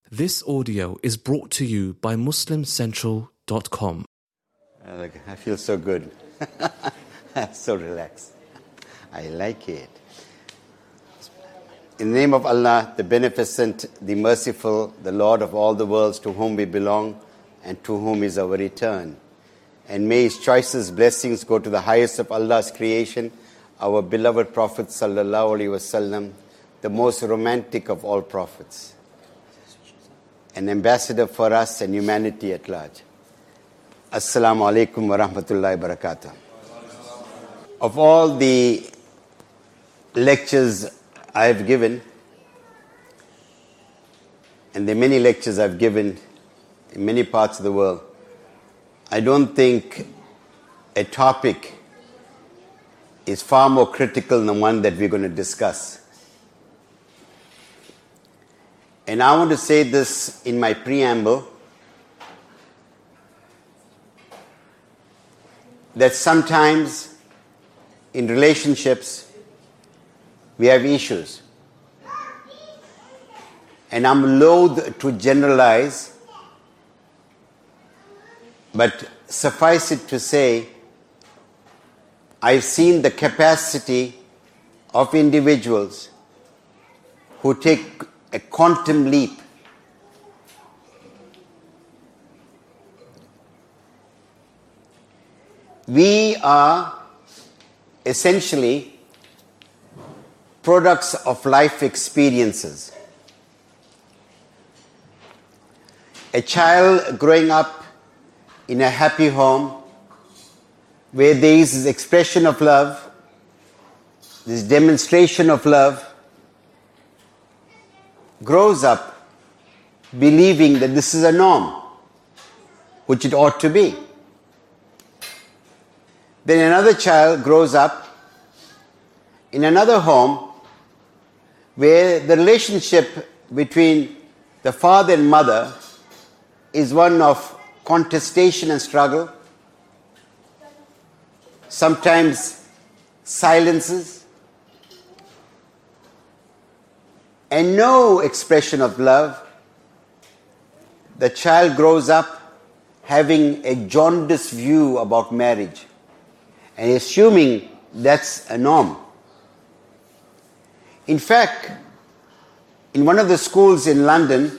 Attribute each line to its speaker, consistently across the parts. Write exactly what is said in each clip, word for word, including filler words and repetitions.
Speaker 1: This audio is brought to you by Muslim Central dot com.
Speaker 2: I feel so good. So relaxed. I like it. In the name of Allah, the Beneficent, the Merciful, the Lord of all the worlds, to whom we belong and to whom is our return. And may His choicest blessings go to the highest of Allah's creation, our beloved Prophet Sallallahu Alaihi Wasallam, the most romantic of all prophets, an ambassador for us and humanity at large. Assalamu alaikum wa rahmatullahi wa barakatuh. Of all the lectures I have given, and the many lectures I've given in many parts of the world, I don't think a topic is far more critical than one that we're going to discuss. And I want to say this in my preamble, that sometimes in relationships we have issues. And I'm loath to generalize, but suffice it to say, I've seen the capacity of individuals who take a quantum leap. We are essentially products of life experiences. A child growing up in a happy home where there is this expression of love, this demonstration of love, grows up believing that this is a norm, which it ought to be. Then another child grows up in another home where the relationship between the father and mother is one of contestation and struggle, sometimes silences, and no expression of love. The child grows up having a jaundiced view about marriage and assuming that's a norm. In fact, in one of the schools in London,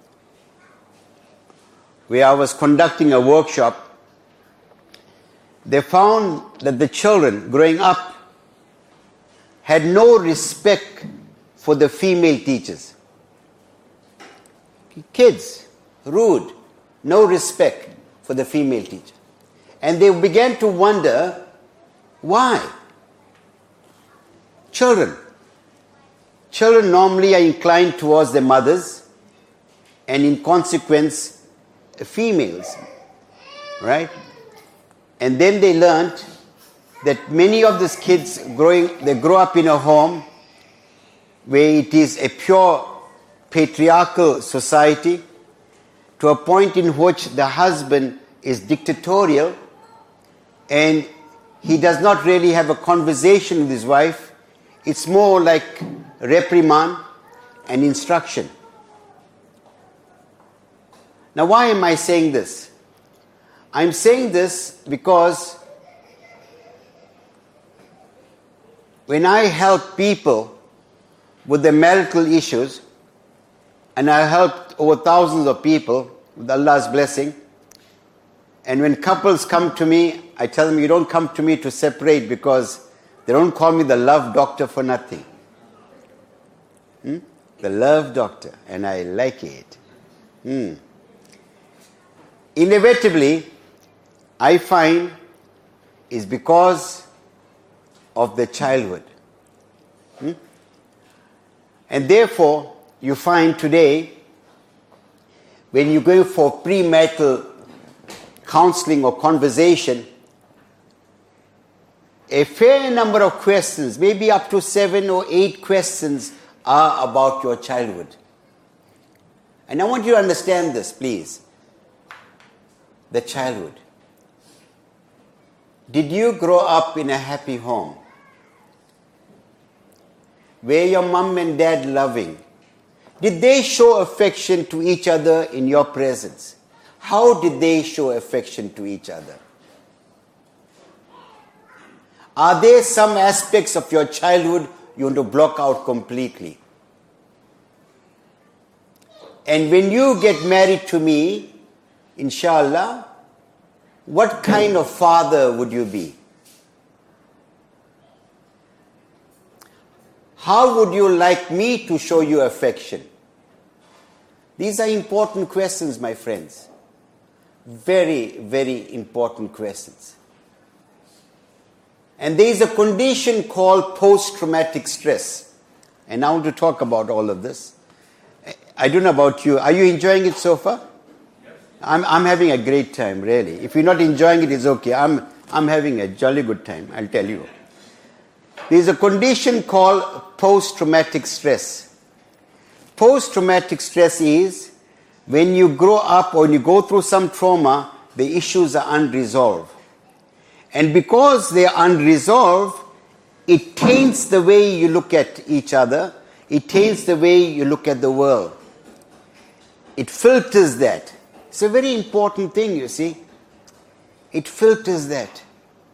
Speaker 2: where I was conducting a workshop, they found that the children growing up had no respect for the female teachers. Kids, rude, no respect for the female teacher. And they began to wonder, why? Children. Children normally are inclined towards their mothers, and in consequence, females, right? And then they learned that many of these kids growing, they grow up in a home where it is a pure patriarchal society, to a point in which the husband is dictatorial and he does not really have a conversation with his wife. It's more like reprimand and instruction. Now, why am I saying this? I'm saying this because when I help people with their marital issues, and I helped over thousands of people with Allah's blessing, and when couples come to me, I tell them, you don't come to me to separate, because they don't call me the love doctor for nothing. Hmm? The love doctor, and I like it. Hmm. Inevitably, I find is because of the childhood. Hmm? And therefore, you find today, when you go for premarital counseling or conversation, a fair number of questions, maybe up to seven or eight questions, are about your childhood. And I want you to understand this, please. The childhood. Did you grow up in a happy home? Were your mom and dad loving? Did they show affection to each other in your presence? How did they show affection to each other? Are there some aspects of your childhood you want to block out completely? And when you get married to me, inshallah, what kind of father would you be? How would you like me to show you affection? These are important questions, my friends. Very, very important questions. And there is a condition called post-traumatic stress. And I want to talk about all of this. I don't know about you. Are you enjoying it so far? Yes. I'm, I'm having a great time, really. If you're not enjoying it, it's okay. I'm, I'm having a jolly good time, I'll tell you. There is a condition called post-traumatic stress. Post-traumatic stress is when you grow up or when you go through some trauma, the issues are unresolved. And because they are unresolved, it taints the way you look at each other. It taints the way you look at the world. It filters that. It's a very important thing, you see. It filters that.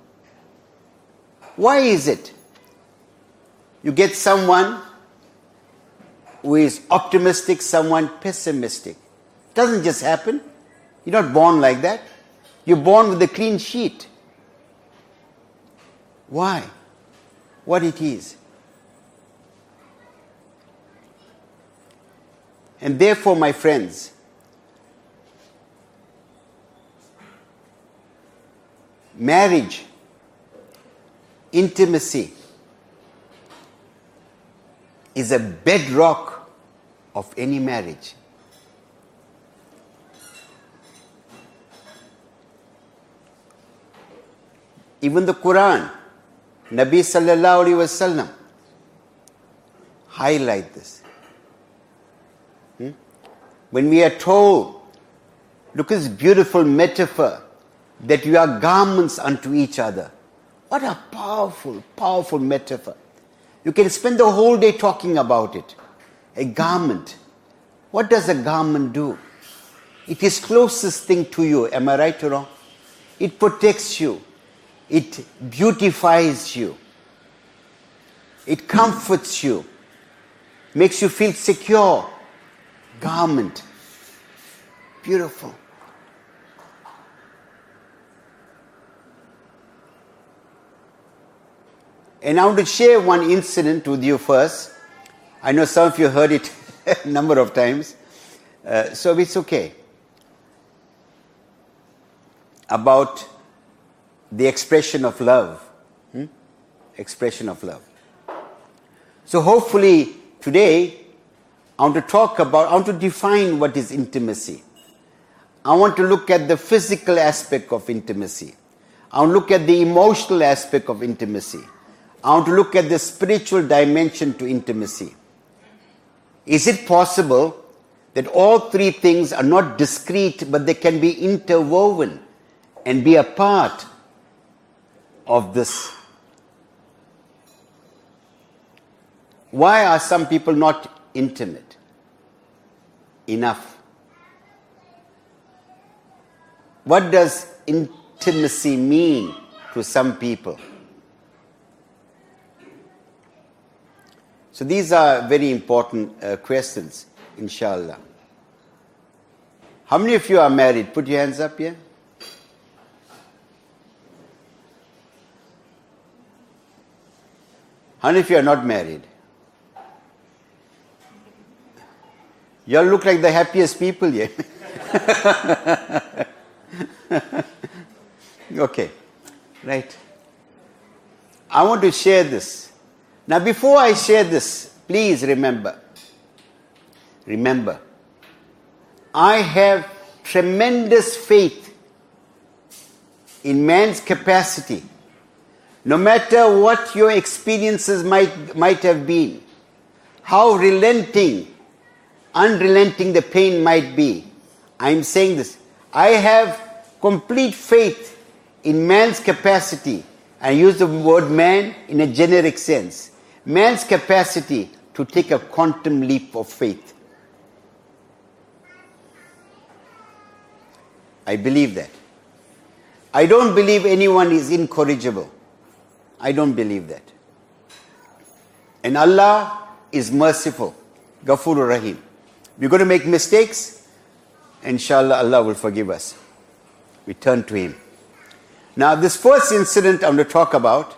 Speaker 2: Why is it? You get someone who is optimistic, someone pessimistic. It doesn't just happen. You're not born like that. You're born with a clean sheet. Why? What it is. And therefore, my friends, marriage, intimacy, is a bedrock of any marriage. Even the Quran, Nabi sallallahu alaihi wasallam, highlight this. Hmm? When we are told, look at this beautiful metaphor, that we are garments unto each other. What a powerful, powerful metaphor. You can spend the whole day talking about it. A garment. What does a garment do? It is closest thing to you. Am I right or wrong? It protects you. It beautifies you. It comforts you. Makes you feel secure. Garment. Beautiful. And I want to share one incident with you first. I know some of you heard it a number of times, uh, so it's okay. About the expression of love. Hmm? Expression of love. So hopefully today, I want to talk about, I want to define what is intimacy. I want to look at the physical aspect of intimacy. I want to look at the emotional aspect of intimacy. I want to look at the spiritual dimension to intimacy. Is it possible that all three things are not discrete, but they can be interwoven and be a part of this? Why are some people not intimate enough? What does intimacy mean to some people? So these are very important uh, questions, inshallah. How many of you are married? Put your hands up here. How many of you are not married? You all look like the happiest people here. Okay, right. I want to share this. Now, before I share this, please remember, remember, I have tremendous faith in man's capacity, no matter what your experiences might, might have been, how relenting, unrelenting the pain might be. I'm saying this. I have complete faith in man's capacity. I use the word man in a generic sense. Man's capacity to take a quantum leap of faith. I believe that. I don't believe anyone is incorrigible. I don't believe that. And Allah is merciful, Ghafurur Rahim. We're going to make mistakes, inshallah Allah will forgive us. We turn to Him. Now this first incident I'm going to talk about,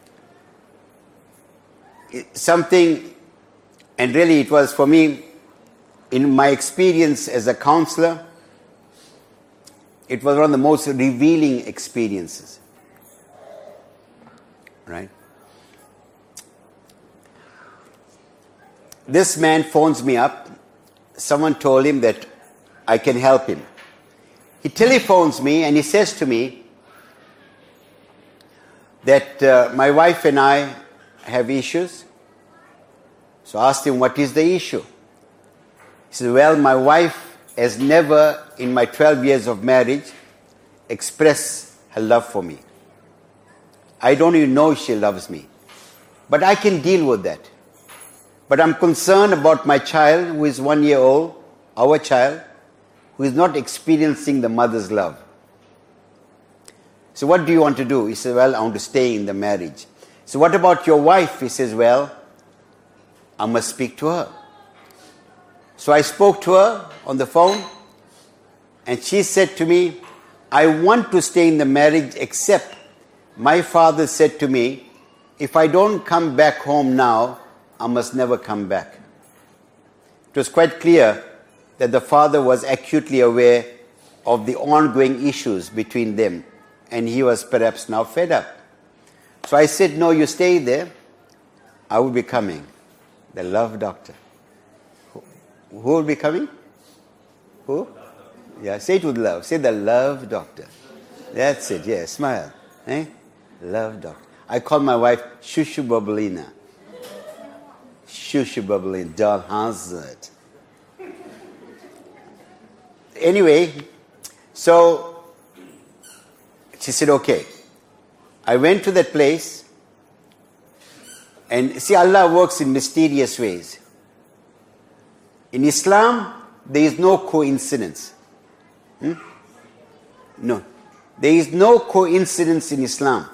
Speaker 2: something, and really it was for me, in my experience as a counselor, it was one of the most revealing experiences. Right? This man phones me up. Someone told him that I can help him. He telephones me and he says to me that uh, my wife and I have issues. So I asked him, what is the issue? He said, well, my wife has never, in my twelve years of marriage, expressed her love for me. I don't even know if she loves me. But I can deal with that. But I'm concerned about my child who is one year old, our child, who is not experiencing the mother's love. So what do you want to do? He said, well, I want to stay in the marriage. So what about your wife? He says, well, I must speak to her. So I spoke to her on the phone, and she said to me, I want to stay in the marriage, except my father said to me, if I don't come back home now, I must never come back. It was quite clear that the father was acutely aware of the ongoing issues between them, and he was perhaps now fed up. So I said, no, you stay there. I will be coming. The love doctor. Who, who will be coming? Who? Yeah, say it with love. Say the love doctor. That's it, yeah, smile. Eh? Love doctor. I call my wife Shushu Babalina. Shushu Babalina, Doll Hazard. Anyway, so she said, okay. I went to that place, and see, Allah works in mysterious ways. In Islam, there is no coincidence. Hmm? No. There is no coincidence in Islam.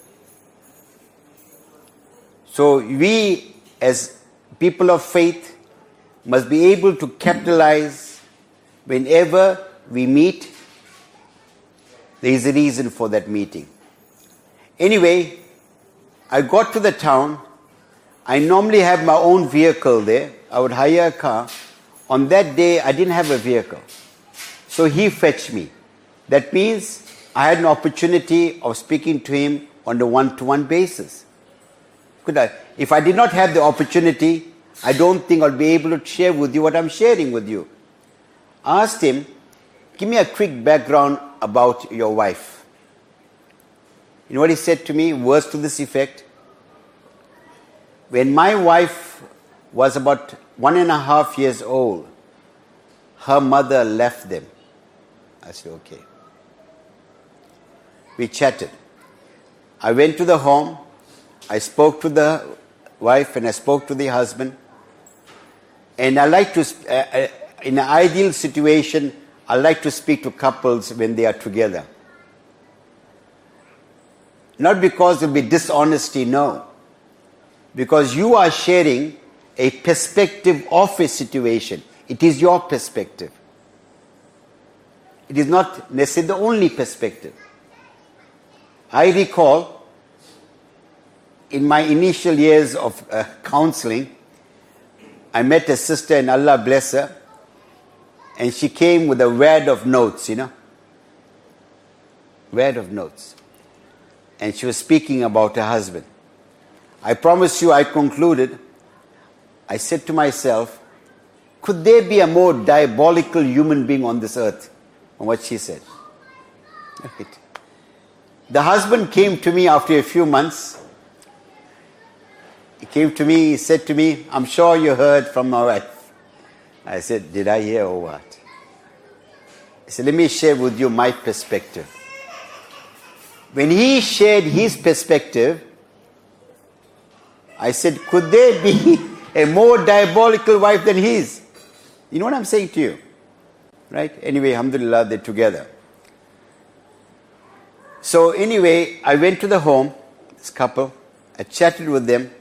Speaker 2: So we, as people of faith, must be able to capitalize whenever we meet. There is a reason for that meeting. Anyway, I got to the town. I normally have my own vehicle there. I would hire a car. On that day, I didn't have a vehicle. So he fetched me. That means I had an opportunity of speaking to him on a one-to-one basis. Could I? If I did not have the opportunity, I don't think I'll be able to share with you what I'm sharing with you. I asked him, give me a quick background about your wife. You know what he said to me? Words to this effect. When my wife was about one and a half years old, her mother left them. I said, okay. We chatted. I went to the home. I spoke to the wife and I spoke to the husband. And I like to, uh, in an ideal situation, I like to speak to couples when they are together. Not because there will be dishonesty, no. Because you are sharing a perspective of a situation. It is your perspective. It is not necessarily the only perspective. I recall in my initial years of uh, counseling, I met a sister, and Allah bless her, and she came with a wad of notes, you know. Wad of notes. And she was speaking about her husband. I promise you, I concluded, I said to myself, could there be a more diabolical human being on this earth? And what she said. Right. The husband came to me after a few months. He came to me, he said to me, I'm sure you heard from my wife. I said, did I hear or what? He said, let me share with you my perspective. When he shared his perspective, I said, could there be a more diabolical wife than his? You know what I'm saying to you? Right? Anyway, alhamdulillah, they're together. So anyway, I went to the home, this couple, I chatted with them.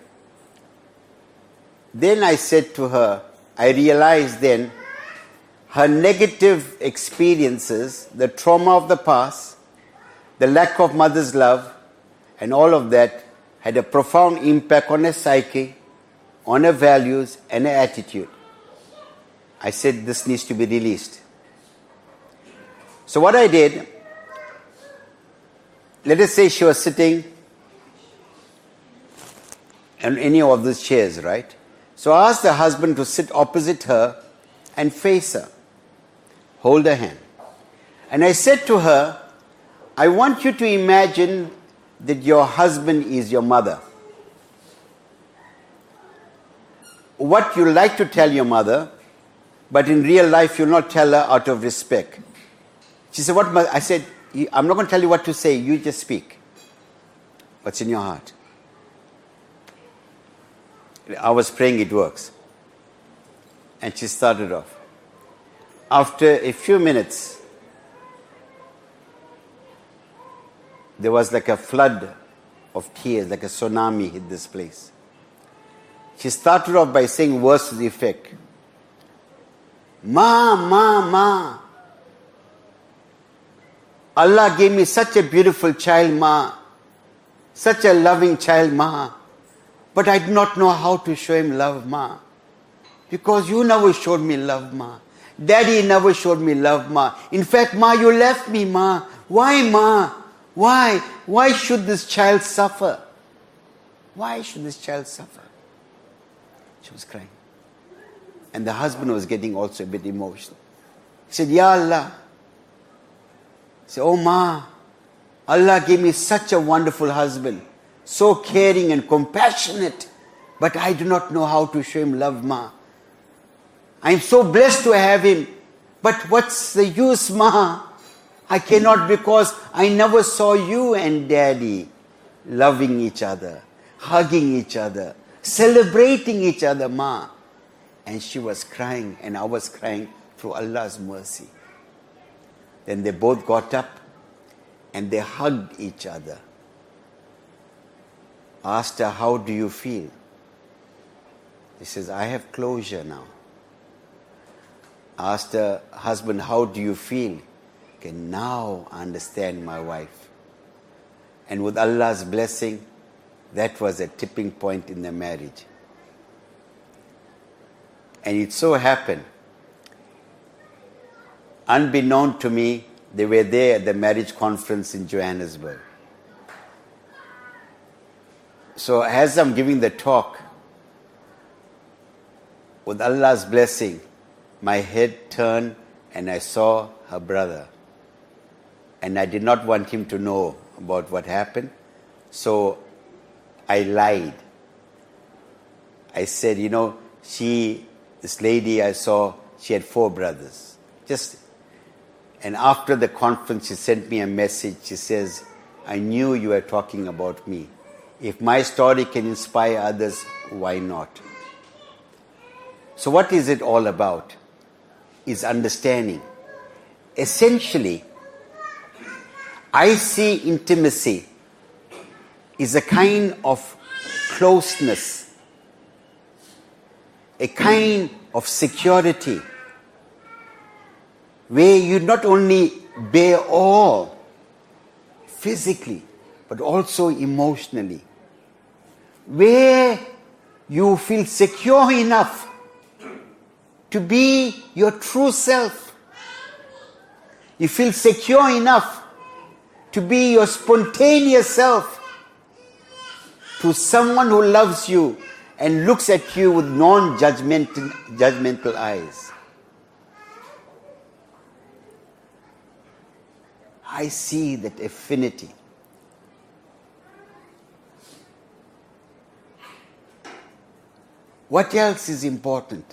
Speaker 2: Then I said to her, I realized then her negative experiences, the trauma of the past, the lack of mother's love, and all of that had a profound impact on her psyche, on her values, and her attitude. I said this needs to be released. So what I did, let us say she was sitting in any of these chairs, right? So I asked the husband to sit opposite her and face her. Hold her hand. And I said to her, I want you to imagine that your husband is your mother. What you like to tell your mother, but in real life you'll not tell her out of respect. She said, what? I said, I'm not going to tell you what to say, you just speak. What's in your heart? I was praying it works. And she started off. After a few minutes, there was like a flood of tears, like a tsunami hit this place. She started off by saying words to the effect, Ma, Ma, Ma. Allah gave me such a beautiful child, Ma. Such a loving child, Ma. But I did not know how to show him love, Ma. Because you never showed me love, Ma. Daddy never showed me love, Ma. In fact, Ma, you left me, Ma. Why, Ma? Why? Why should this child suffer? Why should this child suffer? She was crying. And the husband was getting also a bit emotional. He said, Ya Allah. He said, oh Ma, Allah gave me such a wonderful husband. So caring and compassionate. But I do not know how to show him love, Ma. I am so blessed to have him. But what's the use, Ma? I cannot because I never saw you and Daddy loving each other, hugging each other, celebrating each other, Ma. And she was crying and I was crying through Allah's mercy. Then they both got up and they hugged each other. Asked her, how do you feel? He says, I have closure now. Asked her husband, how do you feel? Okay, now I understand my wife. And with Allah's blessing, that was a tipping point in the marriage. And it so happened, unbeknown to me, they were there at the marriage conference in Johannesburg. So as I'm giving the talk, with Allah's blessing, my head turned and I saw her brother. And I did not want him to know about what happened. So I lied. I said, you know, she, this lady I saw, she had four brothers. Just, and after the conference, she sent me a message. She says, I knew you were talking about me. If my story can inspire others, why not? So what is it all about? Is understanding. Essentially, I see intimacy is a kind of closeness, a kind of security, where you not only bear all physically, but also emotionally, where you feel secure enough to be your true self. You feel secure enough to be your spontaneous self to someone who loves you and looks at you with non-judgmental judgmental eyes. I see that affinity. What else is important?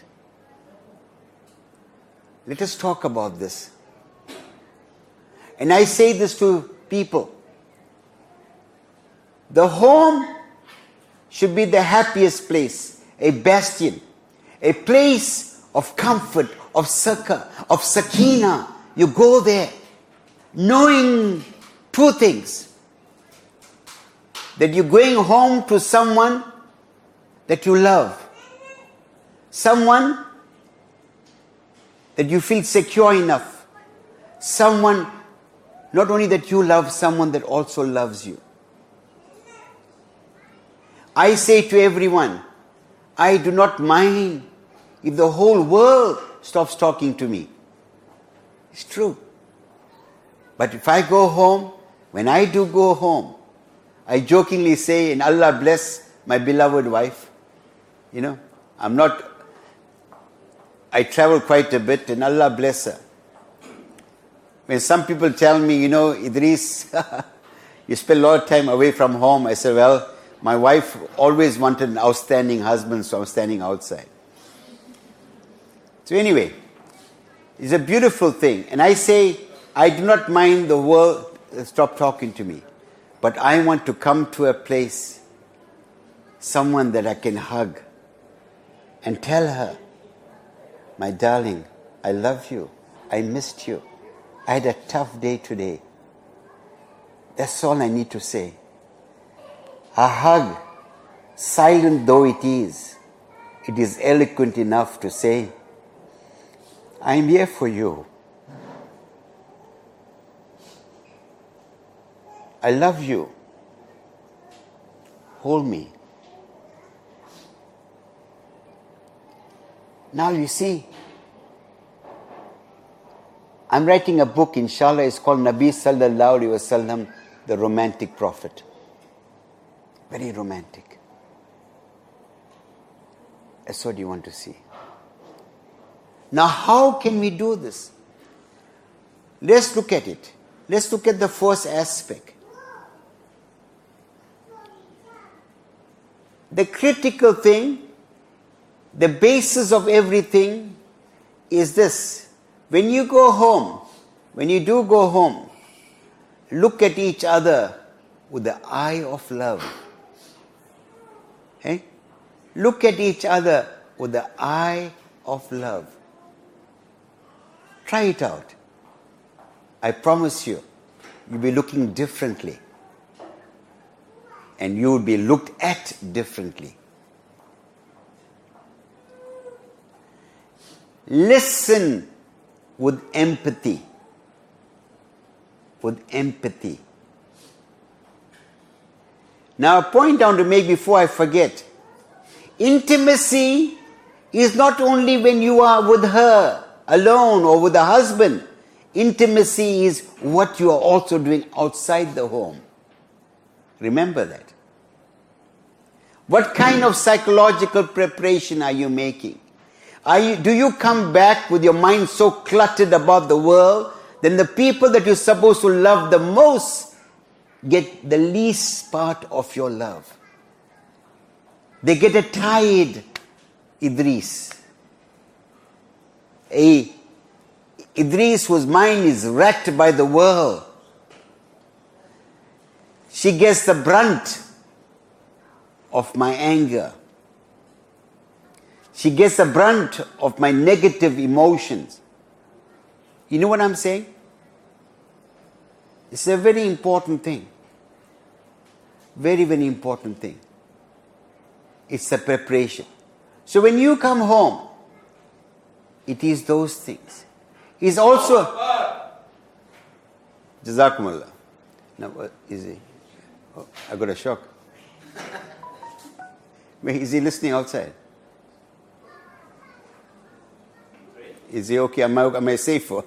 Speaker 2: Let us talk about this. And I say this to people. The home should be the happiest place, a bastion, a place of comfort, of succor, of sakina. You go there knowing two things. That you're going home to someone that you love. Someone that you feel secure enough. Someone, not only that you love, someone that also loves you. I say to everyone, I do not mind if the whole world stops talking to me. It's true. But if I go home, when I do go home, I jokingly say, and Allah bless my beloved wife. You know, I'm not, I travel quite a bit, and Allah bless her. When some people tell me, you know, Idris, you spend a lot of time away from home, I say, well, my wife always wanted an outstanding husband, so I'm standing outside. So anyway, it's a beautiful thing. And I say, I do not mind the world stop talking to me. But I want to come to a place, someone that I can hug and tell her, my darling, I love you. I missed you. I had a tough day today. That's all I need to say. A hug, silent though it is, it is eloquent enough to say, I am here for you. I love you. Hold me. Now you see, I'm writing a book, inshallah, it's called Nabi Sallallahu Alaihi Wasallam, the Romantic Prophet. Very romantic. That's what you want to see. Now how can we do this? Let's look at it. Let's look at the first aspect. The critical thing, the basis of everything is this. When you go home, when you do go home, look at each other with the eye of love. Okay? Look at each other with the eye of love. Try it out. I promise you, you'll be looking differently. And you will be looked at differently. Listen with empathy. With empathy. Now, a point I want to make before I forget. Intimacy is not only when you are with her alone or with a husband. Intimacy is what you are also doing outside the home. Remember that. What kind of psychological preparation are you making? Are you, do you come back with your mind so cluttered about the world, then the people that you're supposed to love the most get the least part of your love? They get a tired Idris. A Idris whose mind is wrecked by the world. She gets the brunt of my anger. She gets the brunt of my negative emotions. You know what I'm saying? It's a very important thing. Very, very important thing. It's a preparation. So when you come home, it is those things. It's also... Jazakumullah. Now, what is he? Oh, I got a shock. Is he listening outside? Is he okay? Am I, am I safe for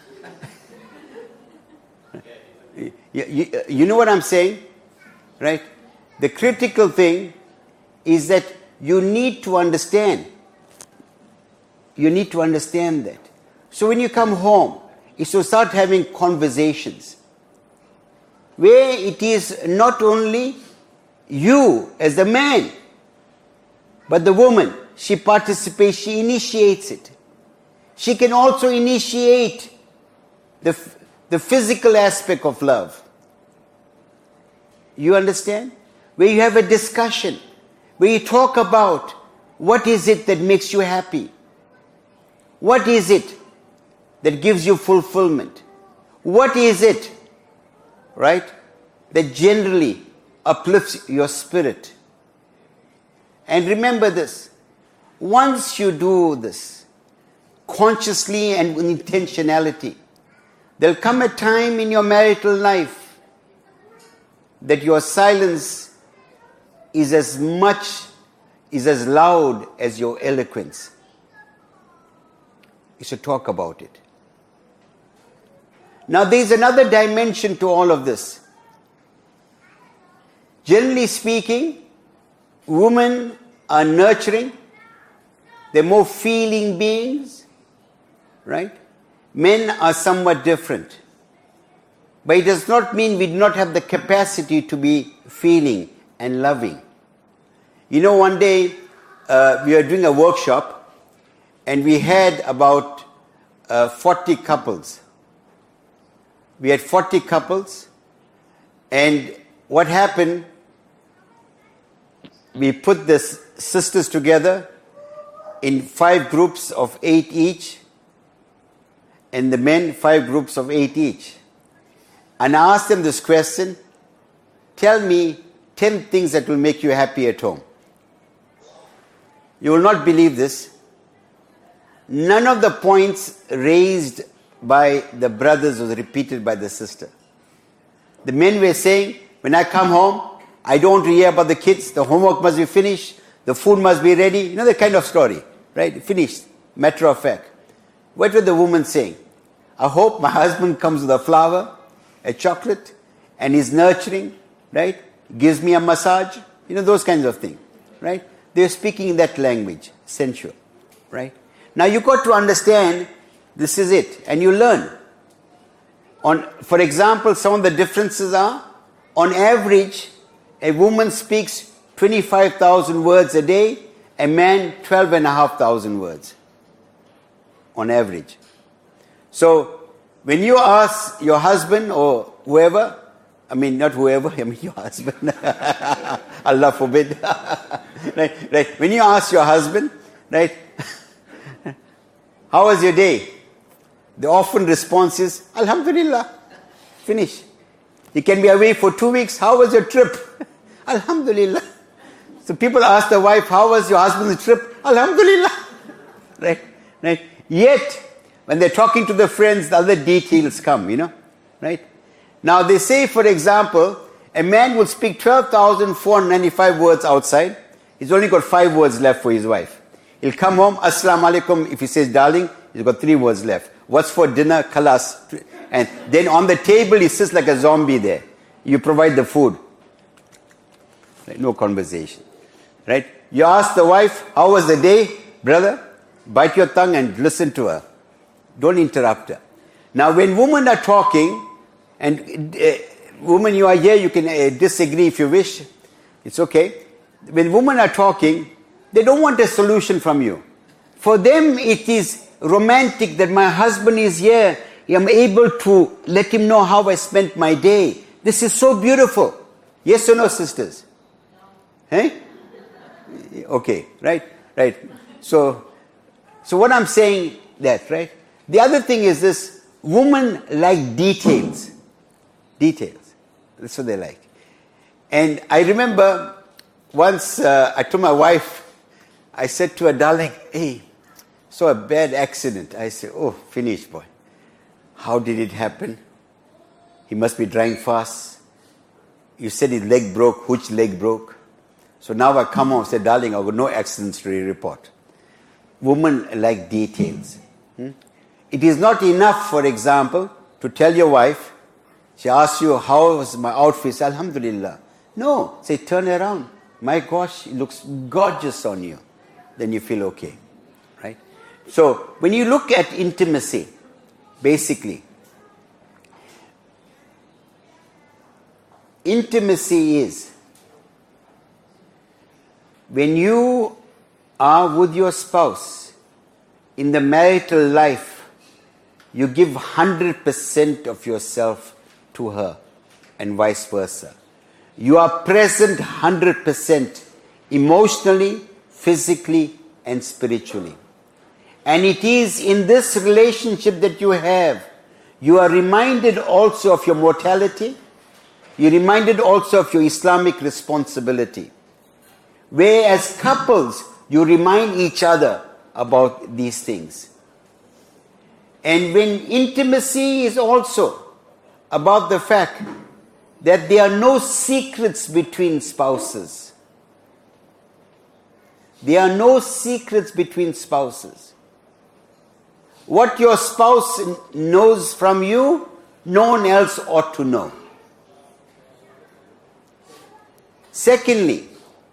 Speaker 2: it? you, you, you know what I'm saying? Right? The critical thing is that you need to understand. You need to understand that. So when you come home, it's to start having conversations where it is not only you as the man, but the woman. She participates, she initiates it. She can also initiate the, the physical aspect of love. You understand? Where you have a discussion, where you talk about what is it that makes you happy? What is it that gives you fulfillment? What is it, right, that generally uplifts your spirit. And remember this, once you do this, consciously and with intentionality, there'll come a time in your marital life that your silence is as much, is as loud as your eloquence. You should talk about it. Now there's another dimension to all of this. Generally speaking, women are nurturing. They're more feeling beings, right? Men are somewhat different. But it does not mean we do not have the capacity to be feeling and loving. You know, one day uh, we were doing a workshop and we had about uh, forty couples. We had forty couples, and what happened, we put the sisters together in five groups of eight each, and the men five groups of eight each. And I asked them this question, tell me ten things that will make you happy at home. You will not believe this. None of the points raised by the brothers was repeated by the sister. The men were saying, when I come home, I don't hear about the kids, the homework must be finished, the food must be ready. You know the kind of story, right? Finished, matter of fact. What were the women saying? I hope my husband comes with a flower, a chocolate, and is nurturing, right? Gives me a massage, you know, those kinds of things, right? They're speaking in that language, sensual, right? Now you got to understand, this is it, and you learn. On, for example, some of the differences are, on average, a woman speaks twenty-five thousand words a day, a man twelve and a half thousand words, on average. So, when you ask your husband or whoever, I mean not whoever, I mean your husband, Allah forbid, right, right, when you ask your husband, right, how was your day? The often response is, Alhamdulillah, finish. You can be away for two weeks, how was your trip? Alhamdulillah. So people ask the wife, how was your husband's trip? Alhamdulillah. Right, right. Yet, when they're talking to the friends, the other details come, you know, right? Now they say, for example, a man will speak twelve thousand four hundred ninety-five words outside. He's only got five words left for his wife. He'll come home, Assalamu alaikum. If he says darling, he's got three words left. What's for dinner? Khalas. And then on the table, he sits like a zombie there. You provide the food. Right? No conversation. Right? You ask the wife, how was the day? Brother, bite your tongue and listen to her. Don't interrupt her. Now, when women are talking, and uh, women, you are here, you can uh, disagree if you wish. It's okay. When women are talking, they don't want a solution from you. For them, it is romantic that my husband is here. I'm able to let him know how I spent my day. This is so beautiful. Yes or no, sisters? No. Hey? Okay, right, right. So, so what I'm saying that, right? The other thing is this, women like details. Details. That's what they like. And I remember once uh, I told my wife, I said to her, darling, hey, saw a bad accident. I said, oh, finished, boy. How did it happen? He must be driving fast. You said his leg broke. Which leg broke? So now I come home and say, darling, I've got no accidents to report. Women like details. Hmm? It is not enough, for example, to tell your wife, she asks you, how was my outfit? Say, Alhamdulillah. No, say, turn around. My gosh, it looks gorgeous on you. Then you feel okay. Right? So, when you look at intimacy, basically, intimacy is when you are with your spouse in the marital life, you give one hundred percent of yourself to her and vice versa. You are present one hundred percent emotionally, physically and spiritually. And it is in this relationship that you have, you are reminded also of your mortality, you're reminded also of your Islamic responsibility. Where as couples, you remind each other about these things. And when intimacy is also about the fact that there are no secrets between spouses. There are no secrets between spouses. What your spouse knows from you, no one else ought to know. Secondly,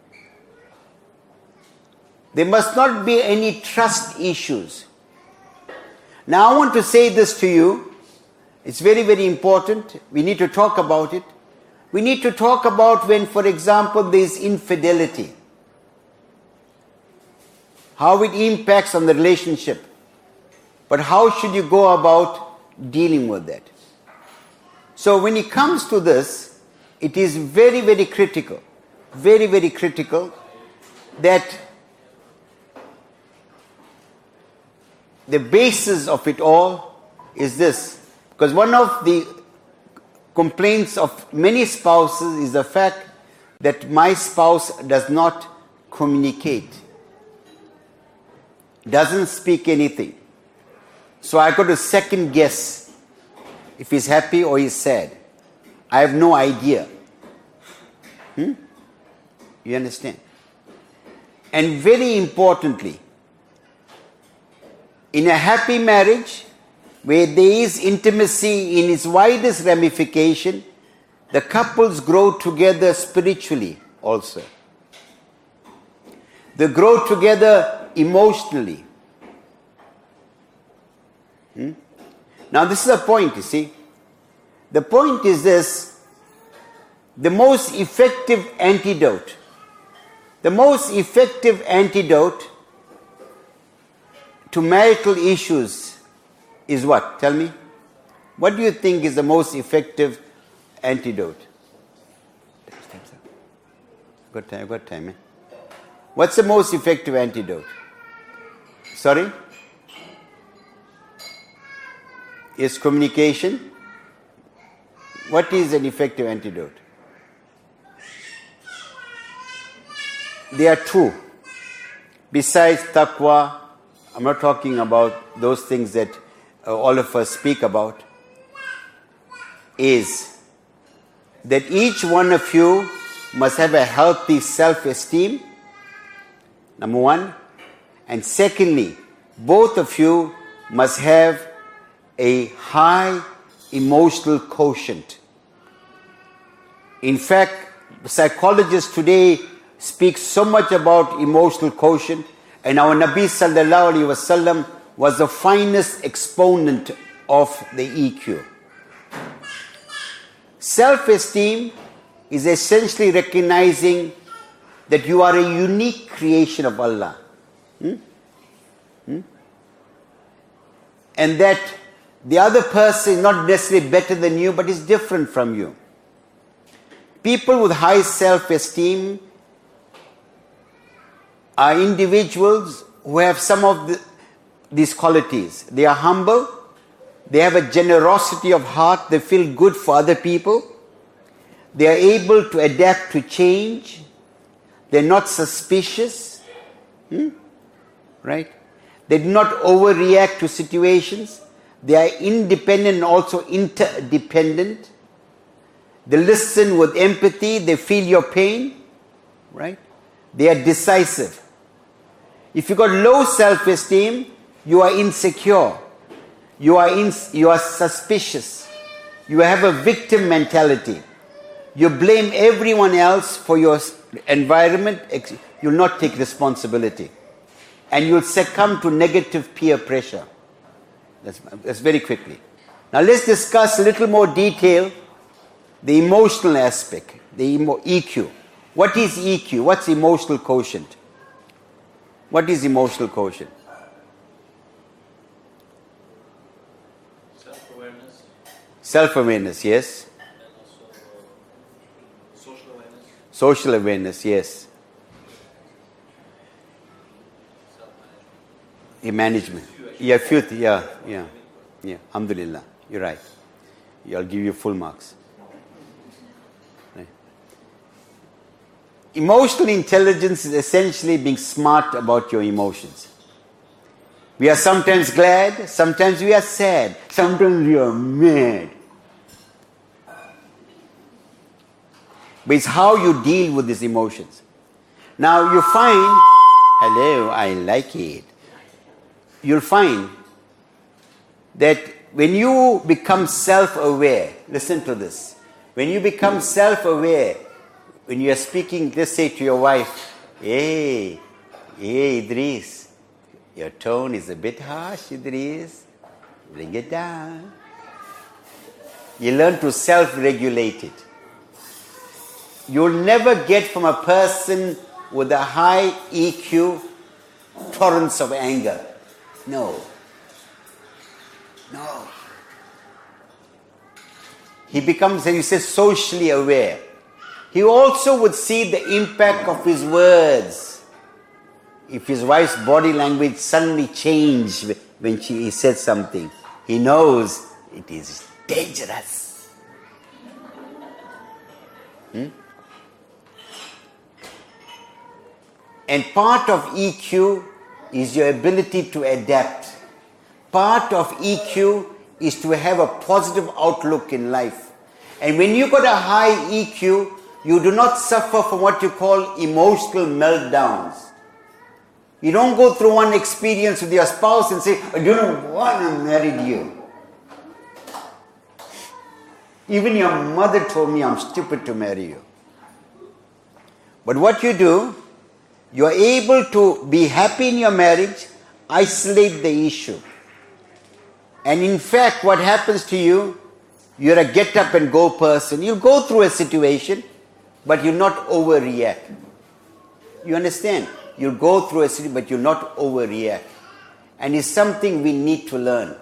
Speaker 2: there must not be any trust issues. Now I want to say this to you. It's very, very important. We need to talk about it. We need to talk about when, for example, there is infidelity. How it impacts on the relationship. But how should you go about dealing with that? So when it comes to this, it is very, very critical. Very, very critical that the basis of it all is this. Because one of the complaints of many spouses is the fact that my spouse does not communicate, doesn't speak anything. So I got to second guess if he's happy or he's sad. I have no idea. Hmm? You understand? And very importantly, in a happy marriage, where there is intimacy in its widest ramification, the couples grow together spiritually also. They grow together emotionally. Hmm? Now this is a point, you see. The point is this: the most effective antidote, the most effective antidote to marital issues is what? Tell me. What do you think is the most effective antidote? Good time, good time, man. What's the most effective antidote? Sorry? Is communication? What is an effective antidote? There are two. Besides taqwa, I'm not talking about those things that uh, all of us speak about, is that each one of you must have a healthy self-esteem, number one. And secondly, both of you must have a high emotional quotient. In fact, psychologists today speak so much about emotional quotient, and our Nabi sallallahu alaihi wasallam was the finest exponent of the E Q. Self-esteem is essentially recognizing that you are a unique creation of Allah. Hmm? Hmm? And that the other person is not necessarily better than you, but is different from you. People with high self-esteem are individuals who have some of the, these qualities. They are humble. They have a generosity of heart. They feel good for other people. They are able to adapt to change. They're not suspicious. Hmm? Right? They do not overreact to situations. They are independent and also interdependent. They listen with empathy. They feel your pain. Right? They are decisive. If you got low self-esteem, you are insecure. You are in, you are suspicious. You have a victim mentality. You blame everyone else for your environment. You'll not take responsibility. And you'll succumb to negative peer pressure. That's, that's very quickly. Now let's discuss a little more detail the emotional aspect, the emo- E Q. What is E Q? What's emotional quotient? What is emotional quotient?
Speaker 3: Self-awareness.
Speaker 2: Self-awareness, yes.
Speaker 3: And also uh, social awareness.
Speaker 2: Social awareness, yes.
Speaker 3: Self-management.
Speaker 2: A management. Yeah, few, th- yeah, yeah, yeah. Alhamdulillah, you're right. I'll give you full marks. Emotional intelligence is essentially being smart about your emotions. We are sometimes glad, sometimes we are sad, sometimes we are mad. But it's how you deal with these emotions. Now you find, hello, I like it. You'll find that when you become self-aware, listen to this. When you become self-aware, when you are speaking, let's say to your wife, hey, hey Idris, your tone is a bit harsh, Idris. Bring it down. You learn to self-regulate it. You'll never get from a person with a high E Q torrents of anger. No. No. He becomes, as you say, socially aware. He also would see the impact of his words. If his wife's body language suddenly changed when she he said something, he knows it is dangerous. Hmm? And part of E Q is your ability to adapt. Part of E Q is to have a positive outlook in life. And when you've got a high E Q, you do not suffer from what you call emotional meltdowns. You don't go through one experience with your spouse and say, I don't want to marry you. Even your mother told me I'm stupid to marry you. But what you do, you are able to be happy in your marriage, isolate the issue. And in fact, what happens to you, you're a get up and go person. You'll go through a situation, but you'll not overreact. You understand? You'll go through a situation, but you'll not overreact. And it's something we need to learn.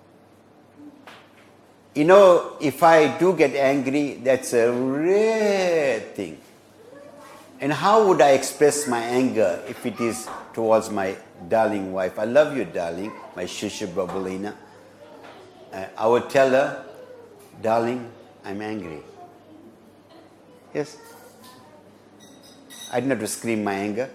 Speaker 2: You know, if I do get angry, that's a rare thing. And how would I express my anger if it is towards my darling wife? I love you, darling, my shushu babulina. Uh, I would tell her, darling, I'm angry. Yes. I didn't have to scream my anger.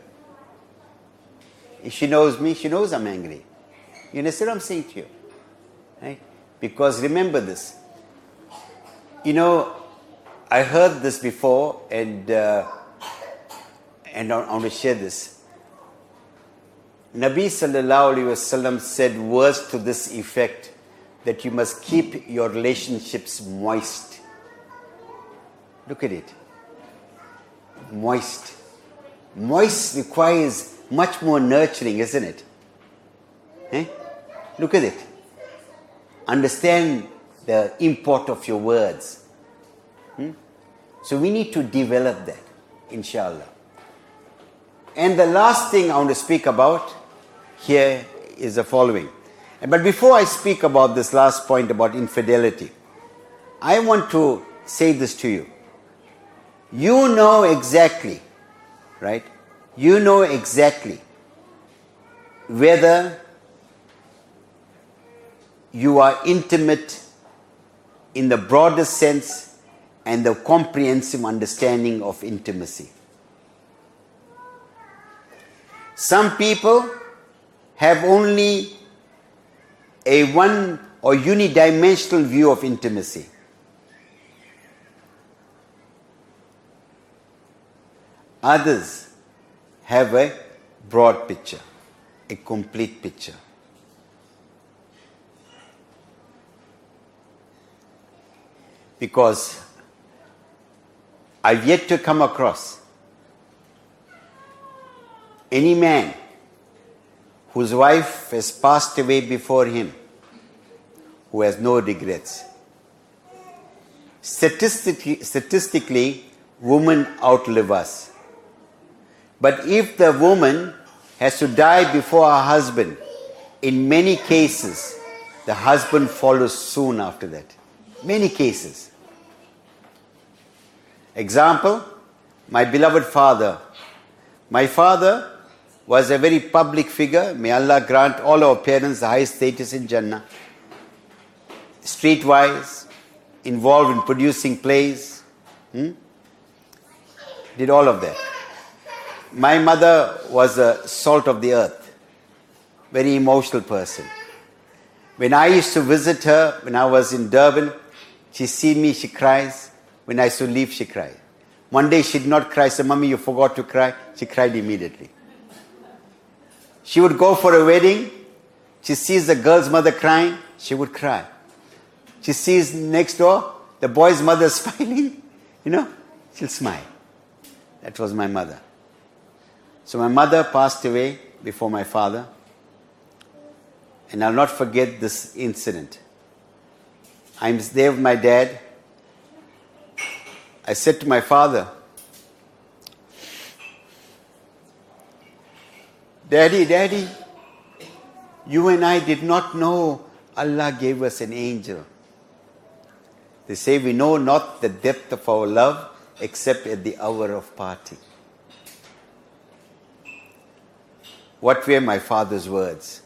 Speaker 2: If she knows me, she knows I'm angry. You understand what I'm saying to you? Right? Because remember this. You know, I heard this before and uh, and I want to share this. Nabi sallallahu alaihi wasallam said words to this effect, that you must keep your relationships moist. Look at it. Moist. Moist requires much more nurturing, isn't it? Eh? Look at it. Understand the import of your words. Hmm? So we need to develop that, inshallah. And the last thing I want to speak about here is the following. But before I speak about this last point about infidelity, I want to say this to you. You know exactly, right? You know exactly whether you are intimate in the broader sense and the comprehensive understanding of intimacy. Some people have only a one or unidimensional view of intimacy. Others have a broad picture, a complete picture. Because I've yet to come across any man whose wife has passed away before him who has no regrets. Statistically, statistically, women outlive us. But if the woman has to die before her husband, in many cases, the husband follows soon after that. Many cases. Example, my beloved father. My father was a very public figure. May Allah grant all our parents the highest status in Jannah. Streetwise, involved in producing plays. Hmm? Did all of that. My mother was a salt of the earth, very emotional person. When I used to visit her, when I was in Durban, she see me, she cries. When I used to leave, she cried. One day she did not cry, said, Mummy, you forgot to cry. She cried immediately. She would go for a wedding. She sees the girl's mother crying, she would cry. She sees next door, the boy's mother smiling, you know, she'll smile. That was my mother. So my mother passed away before my father. And I'll not forget this incident. I'm there with my dad. I said to my father, Daddy, Daddy, you and I did not know Allah gave us an angel. They say we know not the depth of our love except at the hour of parting. What were my father's words?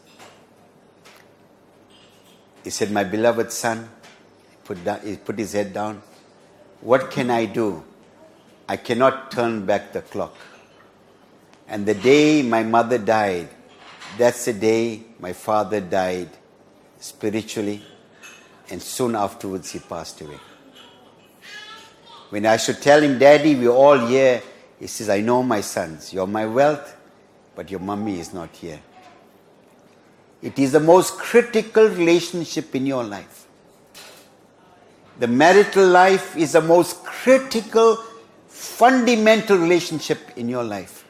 Speaker 2: He said, my beloved son, put down, he put his head down. What can I do? I cannot turn back the clock. And the day my mother died, that's the day my father died spiritually, and soon afterwards he passed away. When I should tell him, Daddy, we're all here, he says, I know my sons, you're my wealth, but your mummy is not here. It is the most critical relationship in your life. The marital life is the most critical, fundamental relationship in your life.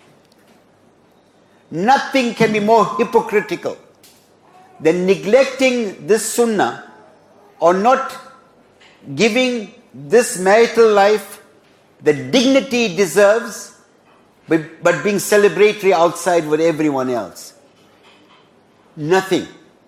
Speaker 2: Nothing can be more hypocritical than neglecting this sunnah or not giving this marital life the dignity it deserves, but, but being celebratory outside with everyone else. Nothing.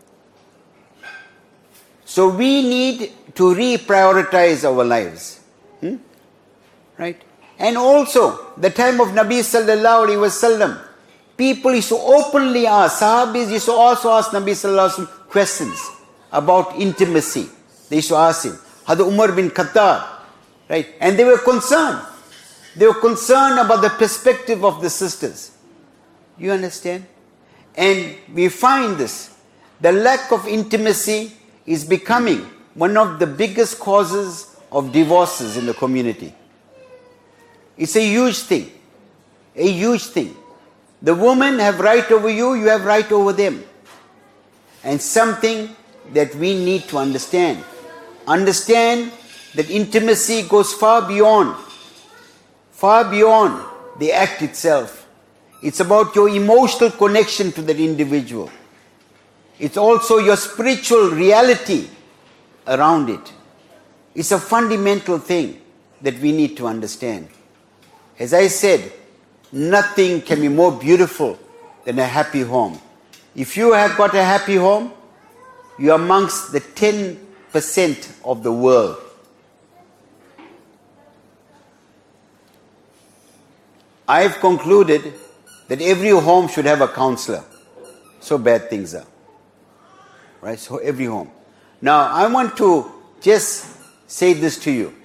Speaker 2: So we need to reprioritize our lives. Hmm? Right? And also, the time of Nabi sallallahu alaihi wasallam, people used to openly ask, Sahabis used to also ask Nabi sallallahu alaihi wasallam questions about intimacy. They used to ask him, Hadrat Umar bin Khattab, right? And they were concerned. They were concerned about the perspective of the sisters. You understand? And we find this. The lack of intimacy is becoming one of the biggest causes of divorces in the community. It's a huge thing. A huge thing. The women have right over you, you have right over them. And something that we need to understand. Understand that intimacy goes far beyond, far beyond the act itself. It's about your emotional connection to that individual. It's also your spiritual reality around it. It's a fundamental thing that we need to understand. As I said, nothing can be more beautiful than a happy home. If you have got a happy home, you are amongst the ten percent of the world. I have concluded that every home should have a counselor. So bad things are. Right? So every home. Now, I want to just say this to you.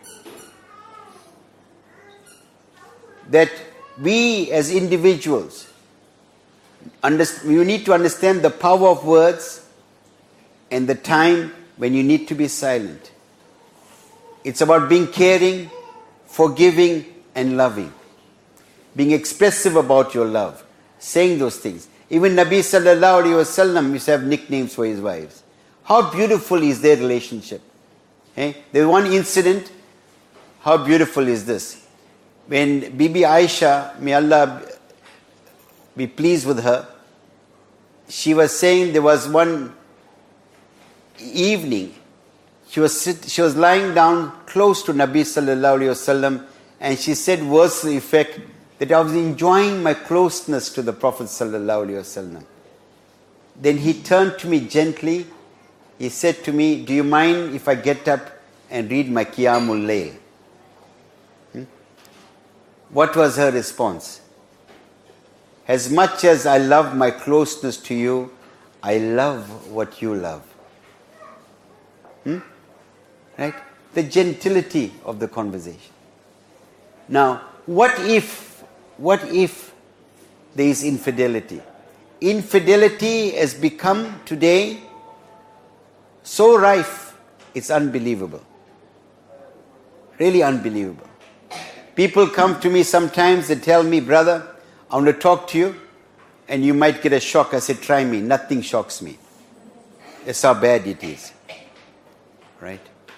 Speaker 2: That we as individuals, you need to understand the power of words and the time when you need to be silent. It's about being caring, forgiving, and loving. Being expressive about your love. Saying those things. Even Nabi sallallahu alayhi wa sallam used to have nicknames for his wives. How beautiful is their relationship? Okay? There's one incident. How beautiful is this? When Bibi Aisha, may Allah be pleased with her, she was saying there was one evening, she was sit, she was lying down close to Nabi sallallahu alayhi wa sallam, and she said words to the effect that I was enjoying my closeness to the Prophet sallallahu alaihi wasallam. Then he turned to me gently. He said to me, do you mind if I get up and read my Qiyamul Layl? Hmm? What was her response? As much as I love my closeness to you, I love what you love. Hmm? Right? The gentility of the conversation. Now, what if what if there is infidelity? Infidelity has become today so rife, it's unbelievable. Really unbelievable. People come to me sometimes, they tell me, brother, I want to talk to you and you might get a shock. I said, try me. Nothing shocks me. That's how bad it is. Right?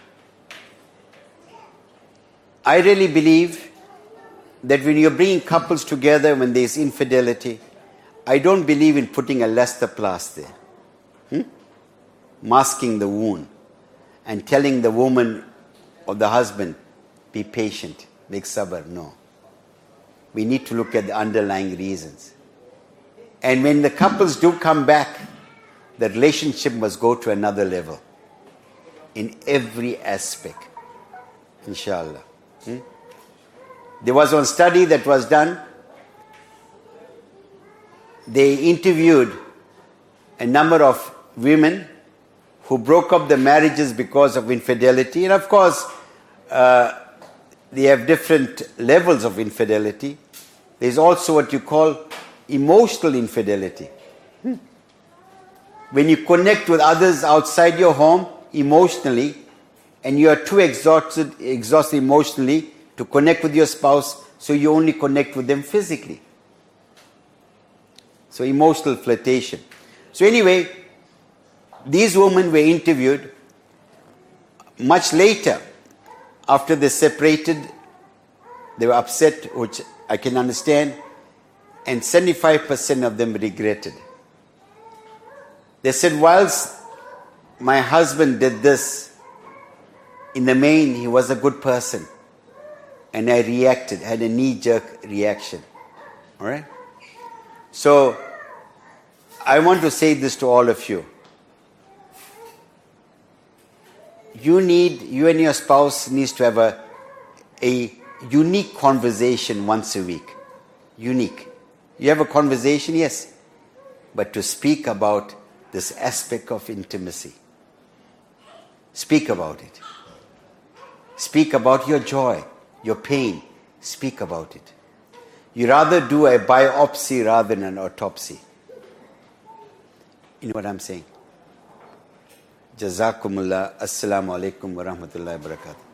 Speaker 2: I really believe that when you're bringing couples together, when there's infidelity, I don't believe in putting a elastoplast there. Hmm? Masking the wound and telling the woman or the husband, be patient, make sabr. No. We need to look at the underlying reasons. And when the couples do come back, the relationship must go to another level in every aspect. Inshallah. Hmm? There was one study that was done. They interviewed a number of women who broke up their marriages because of infidelity. And of course, uh, they have different levels of infidelity. There's also what you call emotional infidelity. Hmm. When you connect with others outside your home emotionally, and you are too exhausted, exhausted emotionally to connect with your spouse, so you only connect with them physically. So emotional flirtation. So anyway, these women were interviewed much later. After they separated, they were upset, which I can understand, and seventy-five percent of them regretted. They said, whilst my husband did this, in the main, he was a good person. And I reacted, had a knee-jerk reaction. All right? So, I want to say this to all of you. You need, you and your spouse needs to have a, a unique conversation once a week. Unique. You have a conversation, yes. But to speak about this aspect of intimacy. Speak about it. Speak about your joy, your pain. Speak about it. You rather do a biopsy rather than an autopsy. You know what I'm saying? Jazakumullah. Assalamu alaikum wa rahmatullahi wa barakatuh.